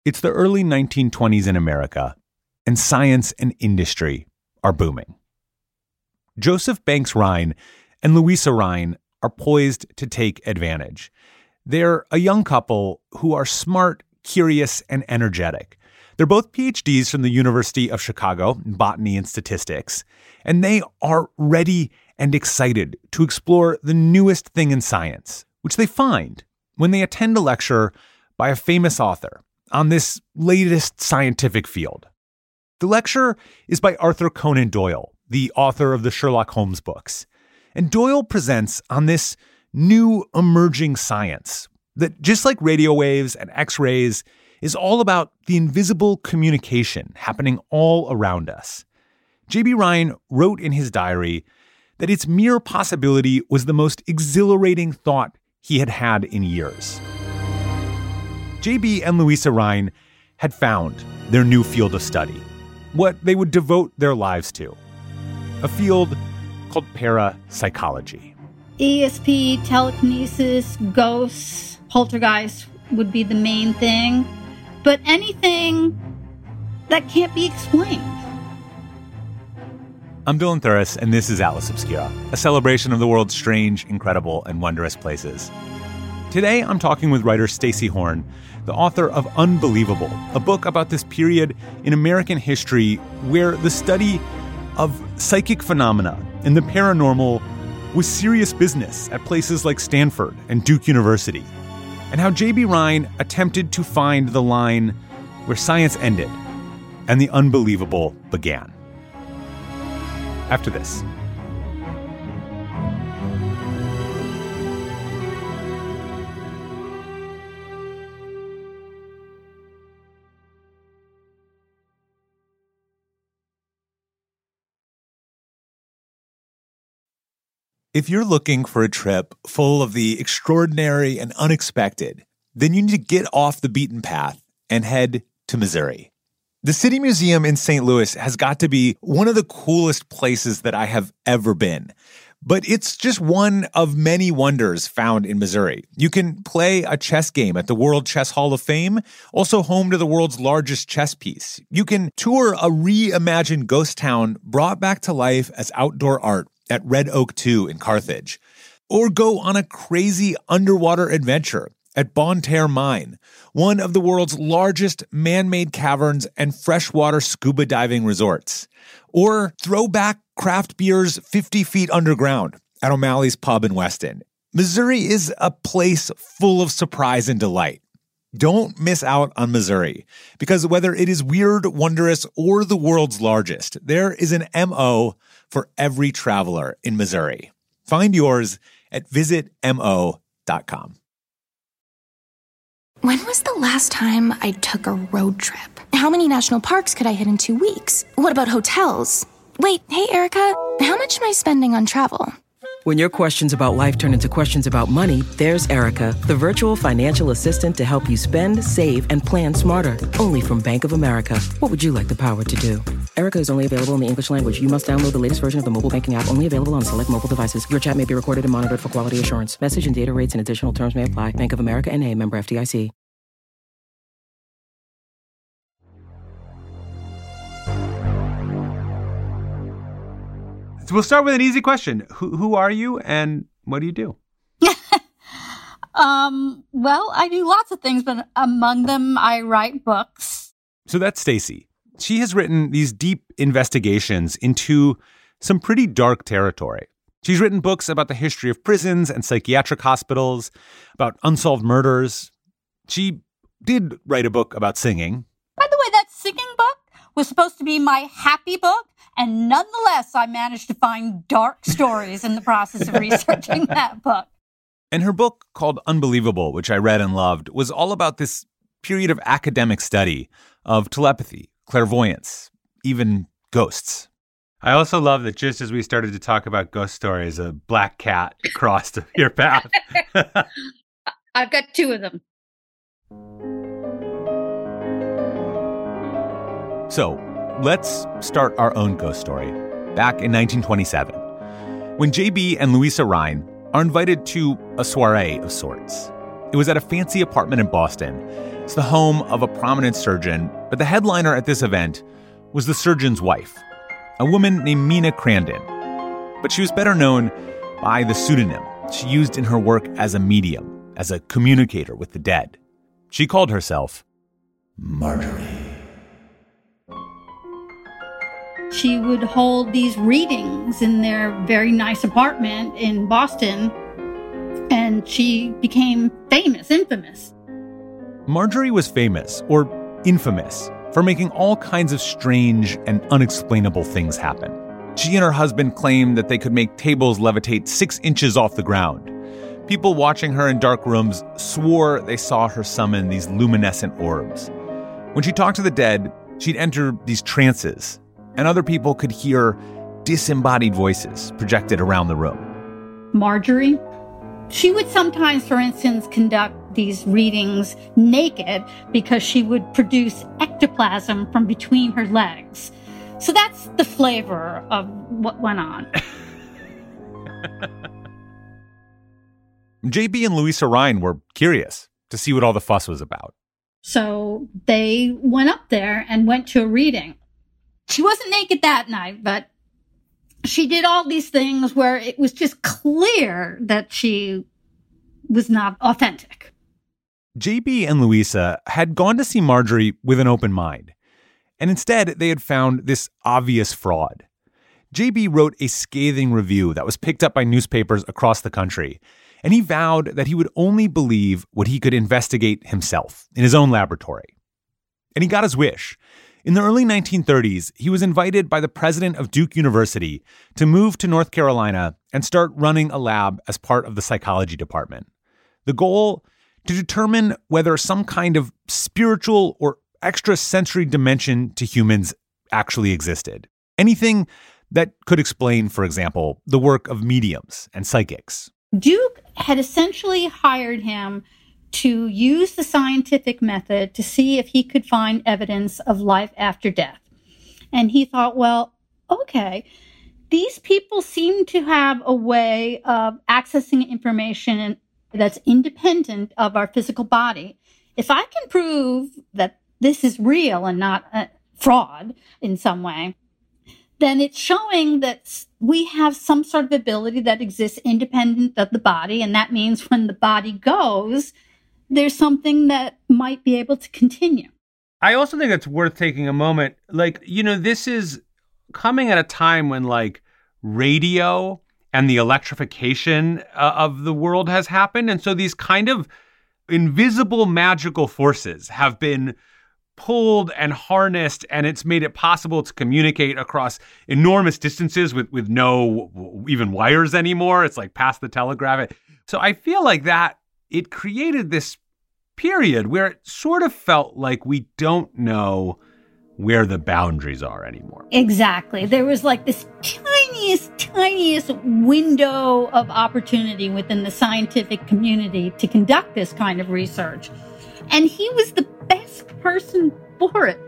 It's the early 1920s in America, and science and industry are booming. Joseph Banks Rhine and Louisa Rhine are poised to take advantage. They're a young couple who are smart, curious, and energetic. They're both PhDs from the University of Chicago in botany and statistics, and they are ready and excited to explore the newest thing in science, which they find when they attend a lecture by a famous author on this latest scientific field. The lecture is by Arthur Conan Doyle, the author of the Sherlock Holmes books. And Doyle presents on this new emerging science that, just like radio waves and X-rays, is all about the invisible communication happening all around us. J.B. Rhine wrote in his diary that its mere possibility was the most exhilarating thought he had had in years. J.B. and Louisa Rhine had found their new field of study, what they would devote their lives to, a field called parapsychology. ESP, telekinesis, ghosts, poltergeists would be the main thing, but anything that can't be explained. I'm Dylan Thuras, and this is Atlas Obscura, a celebration of the world's strange, incredible, and wondrous places. Today, I'm talking with writer Stacey Horn, the author of Unbelievable, a book about this period in American history where the study of psychic phenomena and the paranormal was serious business at places like Stanford and Duke University, and how J.B. Rhine attempted to find the line where science ended and the unbelievable began. After this. If you're looking for a trip full of the extraordinary and unexpected, then you need to get off the beaten path and head to Missouri. The City Museum in St. Louis has got to be one of the coolest places that I have ever been. But it's just one of many wonders found in Missouri. You can play a chess game at the World Chess Hall of Fame, also home to the world's largest chess piece. You can tour a reimagined ghost town brought back to life as outdoor art at Red Oak 2 in Carthage, or go on a crazy underwater adventure at Bonne Terre Mine, one of the world's largest man-made caverns and freshwater scuba diving resorts, or throw back craft beers 50 feet underground at O'Malley's Pub in Weston. Missouri is a place full of surprise and delight. Don't miss out on Missouri, because whether it is weird, wondrous, or the world's largest, there is an MO for every traveler in Missouri. Find yours at visitmo.com. When was the last time I took a road trip? How many national parks could I hit in 2 weeks? What about hotels? Wait, hey, Erica, how much am I spending on travel? When your questions about life turn into questions about money, there's Erica, the virtual financial assistant to help you spend, save, and plan smarter. Only from Bank of America. What would you like the power to do? Erica is only available in the English language. You must download the latest version of the mobile banking app, only available on select mobile devices. Your chat may be recorded and monitored for quality assurance. Message and data rates and additional terms may apply. Bank of America N.A., member FDIC. So we'll start with an easy question. Who are you and what do you do? Well, I do lots of things, but among them, I write books. So that's Stacey. She has written these deep investigations into some pretty dark territory. She's written books about the history of prisons and psychiatric hospitals, about unsolved murders. She did write a book about singing. By the way, that singing book was supposed to be my happy book, and nonetheless, I managed to find dark stories in the process of researching that book. And her book, called Unbelievable, which I read and loved, was all about this period of academic study of telepathy, clairvoyance, even ghosts. I also love that just as we started to talk about ghost stories, a black cat crossed your path. I've got 2 of them. So let's start our own ghost story. Back in 1927, when J.B. and Louisa Rhine are invited to a soiree of sorts. It was at a fancy apartment in Boston. It's the home of a prominent surgeon, but the headliner at this event was the surgeon's wife, a woman named Mina Crandon. But she was better known by the pseudonym she used in her work as a medium, as a communicator with the dead. She called herself Marjorie. She would hold these readings in their very nice apartment in Boston, and she became famous, infamous. Marjorie was famous, or infamous, for making all kinds of strange and unexplainable things happen. She and her husband claimed that they could make tables levitate 6 inches off the ground. People watching her in dark rooms swore they saw her summon these luminescent orbs. When she talked to the dead, she'd enter these trances, and other people could hear disembodied voices projected around the room. Marjorie, she would sometimes, for instance, conduct these readings naked because she would produce ectoplasm from between her legs. So that's the flavor of what went on. JB and Louisa Rhine were curious to see what all the fuss was about. So they went up there and went to a reading. She wasn't naked that night, but she did all these things where it was just clear that she was not authentic. JB and Louisa had gone to see Marjorie with an open mind, and instead they had found this obvious fraud. JB wrote a scathing review that was picked up by newspapers across the country, and he vowed that he would only believe what he could investigate himself in his own laboratory. And he got his wish. In the early 1930s, he was invited by the president of Duke University to move to North Carolina and start running a lab as part of the psychology department. The goal? To determine whether some kind of spiritual or extrasensory dimension to humans actually existed. Anything that could explain, for example, the work of mediums and psychics. Duke had essentially hired him to use the scientific method to see if he could find evidence of life after death. And he thought, well, okay, these people seem to have a way of accessing information that's independent of our physical body. If I can prove that this is real and not a fraud in some way, then it's showing that we have some sort of ability that exists independent of the body. And that means when the body goes, there's something that might be able to continue. I also think it's worth taking a moment. This is coming at a time when radio and the electrification of the world has happened. And so these kind of invisible magical forces have been pulled and harnessed, and it's made it possible to communicate across enormous distances with no even wires anymore. It's like past the telegraph. So I feel like that it created this period where it sort of felt like we don't know where the boundaries are anymore. Exactly. There was this tiniest window of opportunity within the scientific community to conduct this kind of research. And he was the best person for it.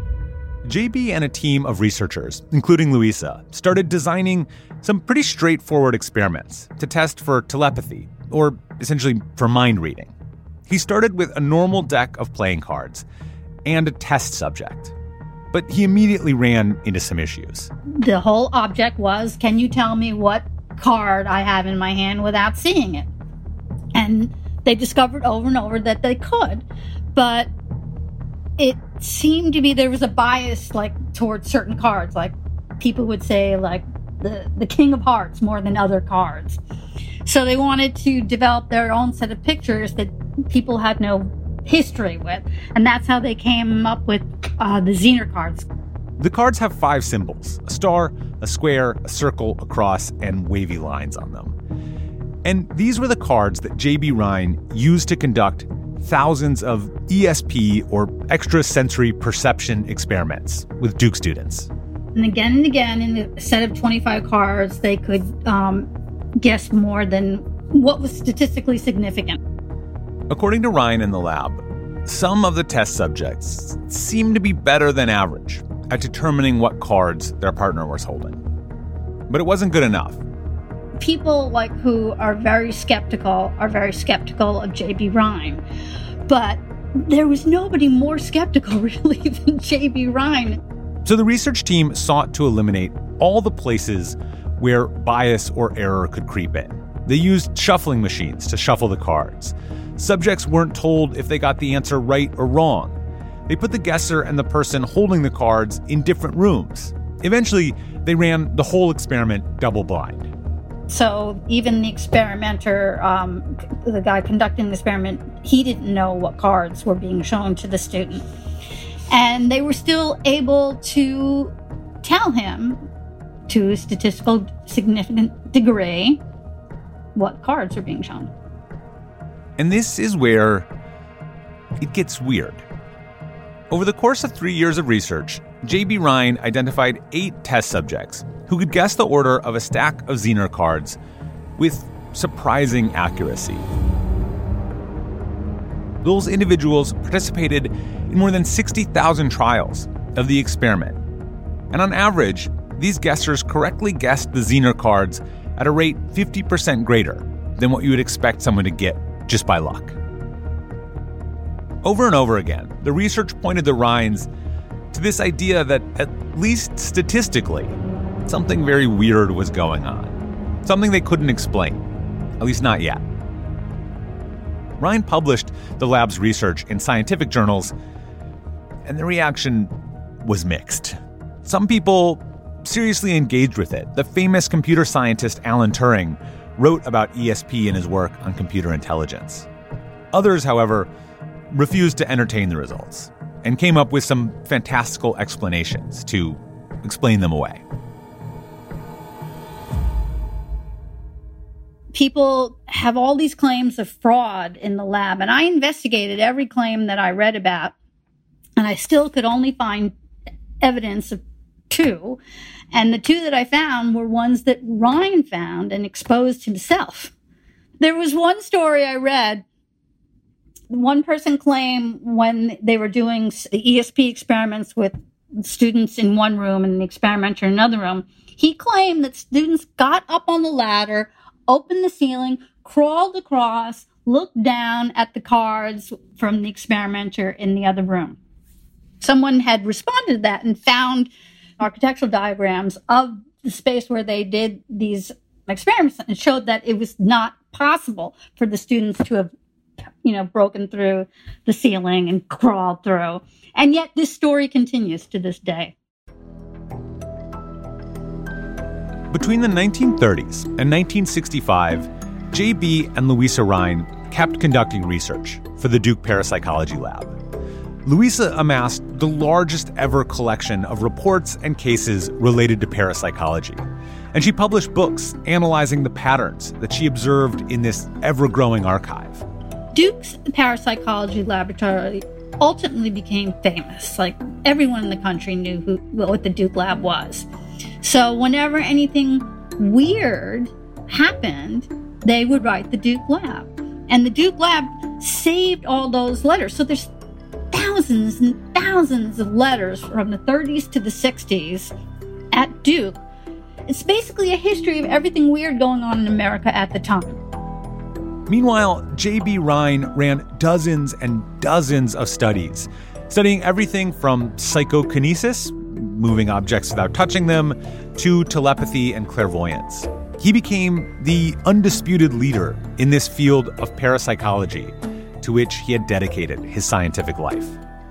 JB and a team of researchers, including Louisa, started designing some pretty straightforward experiments to test for telepathy, or essentially for mind reading. He started with a normal deck of playing cards and a test subject. But he immediately ran into some issues. The whole object was, can you tell me what card I have in my hand without seeing it? And they discovered over and over that they could. But it seemed to be there was a bias towards certain cards. People would say the King of Hearts more than other cards. So they wanted to develop their own set of pictures that people had no history with. And that's how they came up with the Zener cards. The cards have 5 symbols: a star, a square, a circle, a cross, and wavy lines on them. And these were the cards that J.B. Rhine used to conduct thousands of ESP, or extrasensory perception experiments, with Duke students. And again, in a set of 25 cards, they could guess more than what was statistically significant. According to Rhine in the lab, some of the test subjects seemed to be better than average at determining what cards their partner was holding. But it wasn't good enough. people like who are very skeptical of J.B. Rhine. But there was nobody more skeptical, really, than J.B. Rhine. So the research team sought to eliminate all the places where bias or error could creep in. They used shuffling machines to shuffle the cards. Subjects weren't told if they got the answer right or wrong. They put the guesser and the person holding the cards in different rooms. Eventually, they ran the whole experiment double-blind. So even the experimenter, the guy conducting the experiment, he didn't know what cards were being shown to the student. And they were still able to tell him, to a statistical significant degree, what cards are being shown. And this is where it gets weird. Over the course of 3 years of research, J.B. Rhine identified 8 test subjects who could guess the order of a stack of Zener cards with surprising accuracy. Those individuals participated in more than 60,000 trials of the experiment. And on average, these guessers correctly guessed the Zener cards at a rate 50% greater than what you would expect someone to get just by luck. Over and over again, the research pointed the Rhines to this idea that, at least statistically, something very weird was going on. Something they couldn't explain, at least not yet. Rhine published the lab's research in scientific journals, and the reaction was mixed. Some people seriously engaged with it. The famous computer scientist Alan Turing wrote about ESP in his work on computer intelligence. Others, however, refused to entertain the results and came up with some fantastical explanations to explain them away. People have all these claims of fraud in the lab, and I investigated every claim that I read about, and I still could only find evidence of 2. And the 2 that I found were ones that Rhine found and exposed himself. There was one story I read. One person claimed when they were doing the ESP experiments with students in one room and the experimenter in another room, he claimed that students got up on the ladder, opened the ceiling, crawled across, looked down at the cards from the experimenter in the other room. Someone had responded to that and found architectural diagrams of the space where they did these experiments and showed that it was not possible for the students to have broken through the ceiling and crawled through. And yet this story continues to this day. Between the 1930s and 1965, J.B. and Louisa Rhine kept conducting research for the Duke Parapsychology Lab. Louisa amassed the largest ever collection of reports and cases related to parapsychology, and she published books analyzing the patterns that she observed in this ever-growing archive. Duke's parapsychology laboratory ultimately became famous. Like, everyone in the country knew what the Duke Lab was. So whenever anything weird happened, they would write the Duke Lab. And the Duke Lab saved all those letters. So there's thousands and thousands of letters from the 30s to the 60s at Duke. It's basically a history of everything weird going on in America at the time. Meanwhile, J.B. Rhine ran dozens and dozens of studies, studying everything from psychokinesis, moving objects without touching them, to telepathy and clairvoyance. He became the undisputed leader in this field of parapsychology, to which he had dedicated his scientific life.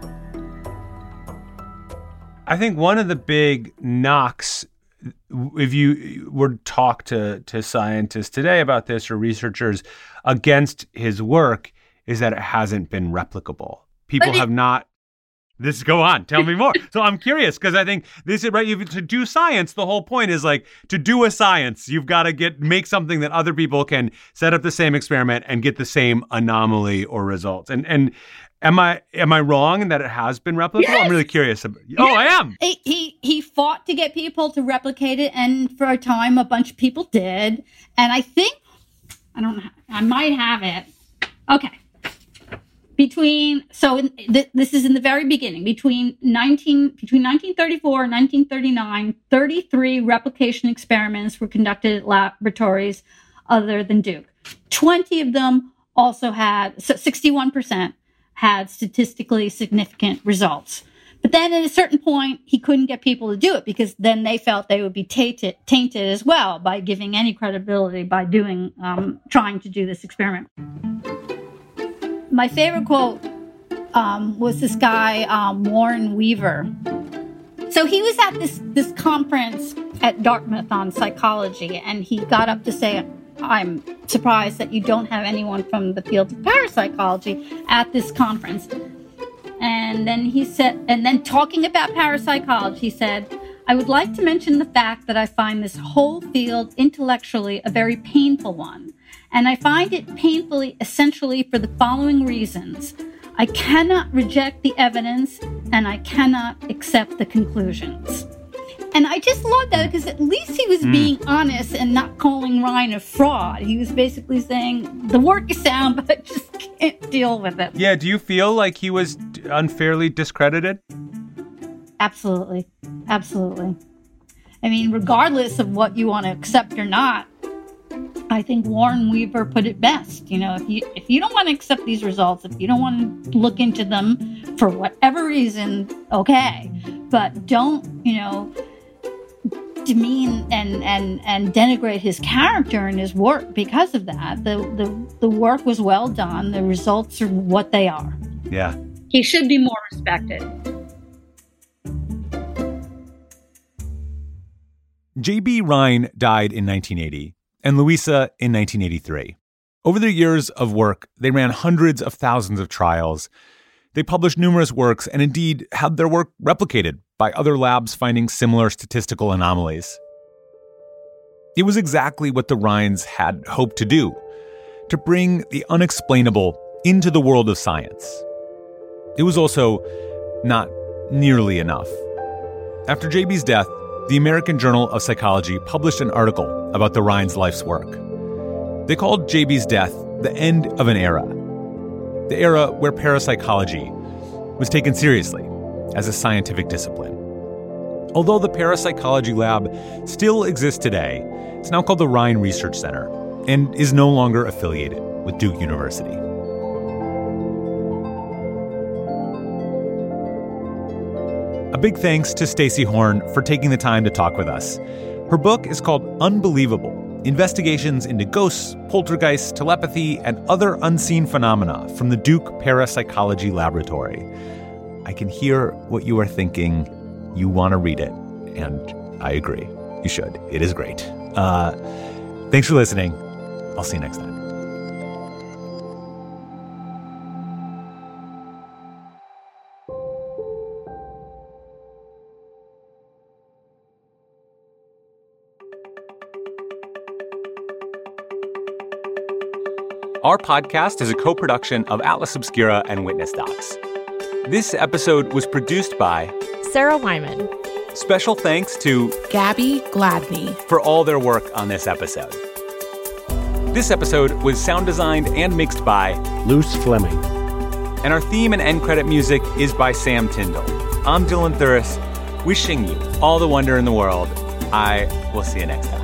I think one of the big knocks, if you were to talk to scientists today about this or researchers against his work, is that it hasn't been replicable. People have not. This go on. Tell me more. So I'm curious because I think this is right. To do science, the whole point is like to do a science, you've got to make something that other people can set up the same experiment and get the same anomaly or results. And am I wrong in that it has been replicable? Yes. I'm really curious. Oh, I am. He fought to get people to replicate it, and for a time, a bunch of people did. And I think I might have it. Okay. This is in the very beginning. Between 1934 and 1939, 33 replication experiments were conducted at laboratories other than Duke. 20 of them also had, so 61% had statistically significant results. But then at a certain point, he couldn't get people to do it because then they felt they would be tainted as well by giving any credibility by trying to do this experiment. My favorite quote was this guy, Warren Weaver. So he was at this conference at Dartmouth on psychology, and he got up to say, "I'm surprised that you don't have anyone from the field of parapsychology at this conference." And then he said, and then talking about parapsychology, he said, "I would like to mention the fact that I find this whole field intellectually a very painful one. And I find it painfully essentially for the following reasons. I cannot reject the evidence and I cannot accept the conclusions." And I just love that because at least he was being honest and not calling Rhine a fraud. He was basically saying, the work is sound, but I just can't deal with it. Yeah, do you feel like he was unfairly discredited? Absolutely. Absolutely. I mean, regardless of what you want to accept or not, I think Warren Weaver put it best. You know, if you don't want to accept these results, if you don't want to look into them for whatever reason, okay. But don't, demean and denigrate his character and his work because of that. The work was well done. The results are what they are. Yeah. He should be more respected. J.B. Rhine died in 1980 and Louisa in 1983. Over their years of work, they ran hundreds of thousands of trials. They published numerous works and indeed had their work replicated by other labs finding similar statistical anomalies. It was exactly what the Rhines had hoped to do, to bring the unexplainable into the world of science. It was also not nearly enough. After JB's death, the American Journal of Psychology published an article about the Rhines' life's work. They called JB's death the end of an era, the era where parapsychology was taken seriously as a scientific discipline. Although the parapsychology lab still exists today, it's now called the Rhine Research Center and is no longer affiliated with Duke University. A big thanks to Stacey Horn for taking the time to talk with us. Her book is called Unbelievable: Investigations into Ghosts, Poltergeists, Telepathy, and Other Unseen Phenomena from the Duke Parapsychology Laboratory. I can hear what you are thinking. You want to read it, and I agree. You should. It is great. Thanks for listening. I'll see you next time. Our podcast is a co-production of Atlas Obscura and Witness Docs. This episode was produced by Sarah Wyman. Special thanks to Gabby Gladney for all their work on this episode. This episode was sound designed and mixed by Luce Fleming. And our theme and end credit music is by Sam Tyndall. I'm Dylan Thuris, wishing you all the wonder in the world. I will see you next time.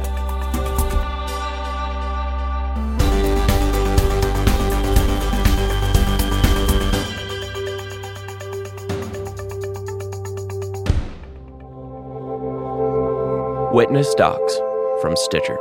Witness Docs from Stitcher.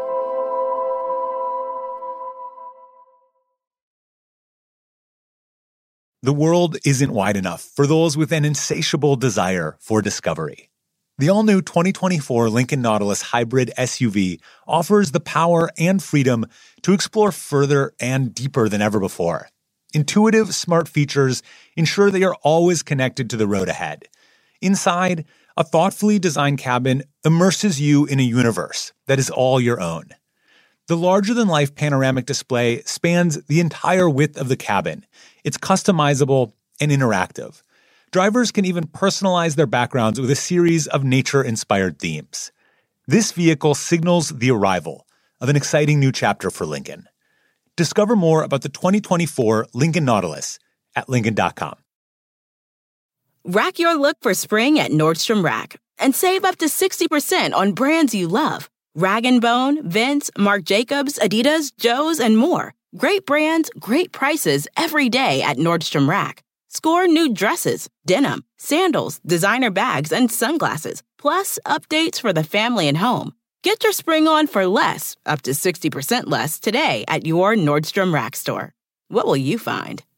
The world isn't wide enough for those with an insatiable desire for discovery. The all-new 2024 Lincoln Nautilus Hybrid SUV offers the power and freedom to explore further and deeper than ever before. Intuitive, smart features ensure that you're always connected to the road ahead. Inside, a thoughtfully designed cabin immerses you in a universe that is all your own. The larger-than-life panoramic display spans the entire width of the cabin. It's customizable and interactive. Drivers can even personalize their backgrounds with a series of nature-inspired themes. This vehicle signals the arrival of an exciting new chapter for Lincoln. Discover more about the 2024 Lincoln Nautilus at Lincoln.com. Rack your look for spring at Nordstrom Rack and save up to 60% on brands you love. Rag & Bone, Vince, Marc Jacobs, Adidas, Joe's, and more. Great brands, great prices every day at Nordstrom Rack. Score new dresses, denim, sandals, designer bags, and sunglasses, plus updates for the family and home. Get your spring on for less, up to 60% less, today at your Nordstrom Rack store. What will you find?